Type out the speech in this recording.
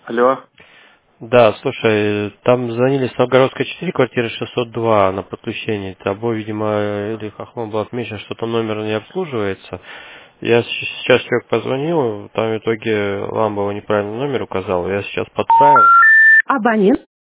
Алло. Да, слушай, там звонили с Новгородской 4, квартира 602 на подключении. Тобой, видимо, или Хохлом был отмечен, что там номер не обслуживается. Я сейчас человек позвонил, там в итоге Ламбова неправильный номер указал. Я сейчас подправил. Абонент